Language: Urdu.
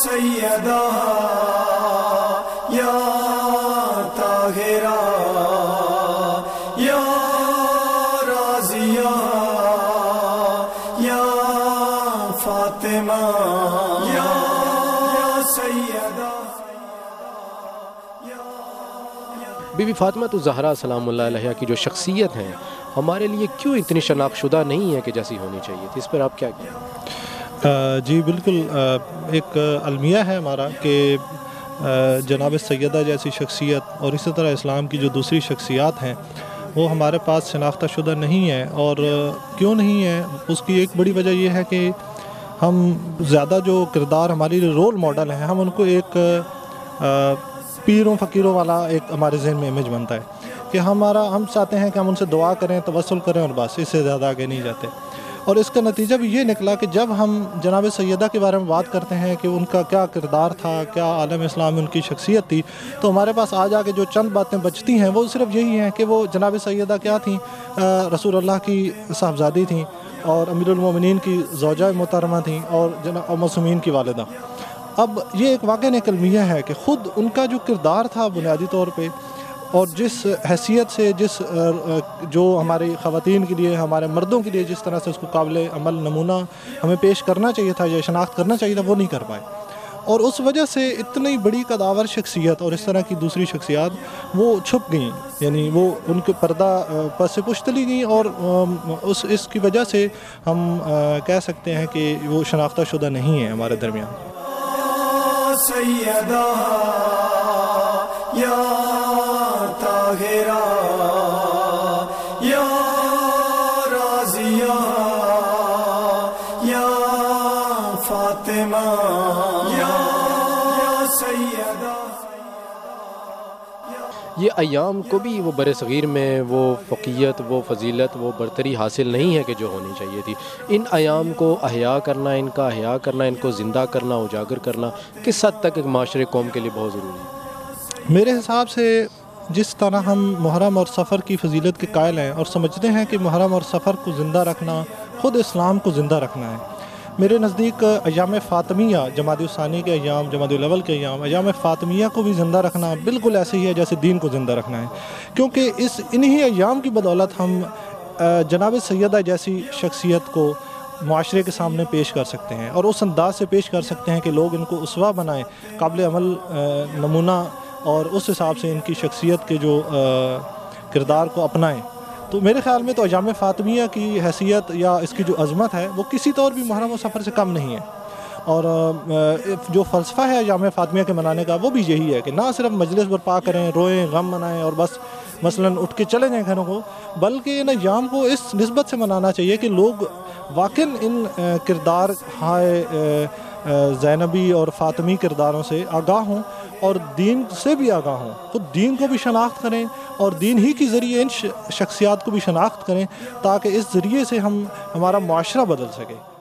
سیدہ یا طاہرہ یا راضیہ یا فاطمہ یا سیدہ. بی بی فاطمہ تو زہرا سلام اللہ علیہا کی جو شخصیت ہیں ہمارے لیے کیوں اتنی شناخت شدہ نہیں ہے کہ جیسی ہونی چاہیے تھی؟ اس پر آپ کیا کہیں؟ جی بالکل، ایک المیہ ہے ہمارا کہ جناب سیدہ جیسی شخصیت اور اسی طرح اسلام کی جو دوسری شخصیات ہیں وہ ہمارے پاس شناختہ شدہ نہیں ہے. اور کیوں نہیں ہے اس کی ایک بڑی وجہ یہ ہے کہ ہم زیادہ جو کردار ہماری رول ماڈل ہیں ہم ان کو ایک پیروں فقیروں والا ایک ہمارے ذہن میں امیج بنتا ہے کہ ہم چاہتے ہیں کہ ہم ان سے دعا کریں، توسل کریں اور بس، اس سے زیادہ آگے نہیں جاتے. اور اس کا نتیجہ بھی یہ نکلا کہ جب ہم جناب سیدہ کے بارے میں بات کرتے ہیں کہ ان کا کیا کردار تھا، کیا عالم اسلام میں ان کی شخصیت تھی، تو ہمارے پاس آ جا کے جو چند باتیں بچتی ہیں وہ صرف یہی ہیں کہ وہ جناب سیدہ کیا تھیں، رسول اللہ کی صاحبزادی تھیں اور امیر المومنین کی زوجہ محترمہ تھیں اور جناب معصومین کی والدہ. اب یہ ایک واقعہ المیہ ہے کہ خود ان کا جو کردار تھا بنیادی طور پہ اور جس حیثیت سے جو ہماری خواتین کے لیے، ہمارے مردوں کے لیے جس طرح سے اس کو قابل عمل نمونہ ہمیں پیش کرنا چاہیے تھا یا شناخت کرنا چاہیے تھا وہ نہیں کر پائے. اور اس وجہ سے اتنی بڑی قداور شخصیت اور اس طرح کی دوسری شخصیات وہ چھپ گئیں، یعنی وہ ان کے پردہ پس پش چلی گئیں. اور اس کی وجہ سے ہم کہہ سکتے ہیں کہ وہ شناختہ شدہ نہیں ہیں ہمارے درمیان. سیدہ یا طاہرہ یا راضیہ یا فاطمہ یا سیدہ. یہ ایام کو بھی وہ بر صغیر میں وہ فقیت، وہ فضیلت، وہ برتری حاصل نہیں ہے کہ جو ہونی چاہیے تھی. ان ایام کو احیا کرنا، ان کا احیا کرنا، ان کو زندہ کرنا، اجاگر کرنا کس حد تک ایک معاشرے قوم کے لیے بہت ضروری ہے؟ میرے حساب سے جس طرح ہم محرم اور سفر کی فضیلت کے قائل ہیں اور سمجھتے ہیں کہ محرم اور سفر کو زندہ رکھنا خود اسلام کو زندہ رکھنا ہے، میرے نزدیک ایام فاطمیہ، جمادی الثانی کے ایام، جمادی الاول کے ایام فاطمیہ کو بھی زندہ رکھنا بالکل ایسے ہی ہے جیسے دین کو زندہ رکھنا ہے. کیونکہ انہی ایام کی بدولت ہم جناب سیدہ جیسی شخصیت کو معاشرے کے سامنے پیش کر سکتے ہیں اور اس انداز سے پیش کر سکتے ہیں کہ لوگ ان کو اسوہ بنائیں، قابل عمل نمونہ، اور اس حساب سے ان کی شخصیت کے جو کردار کو اپنائیں. تو میرے خیال میں تو ایام فاطمیہ کی حیثیت یا اس کی جو عظمت ہے وہ کسی طور بھی محرم و سفر سے کم نہیں ہے. اور جو فلسفہ ہے ایام فاطمیہ کے منانے کا وہ بھی یہی ہے کہ نہ صرف مجلس برپا کریں، روئیں، غم منائیں اور بس مثلاً اٹھ کے چلے جائیں گھروں کو، بلکہ ان ایام کو اس نسبت سے منانا چاہیے کہ لوگ واقعاً ان کردار زینبی اور فاطمی کرداروں سے آگاہ ہوں اور دین سے بھی آگاہ ہوں، خود دین کو بھی شناخت کریں اور دین ہی کے ذریعے ان شخصیات کو بھی شناخت کریں تاکہ اس ذریعے سے ہمارا معاشرہ بدل سکے.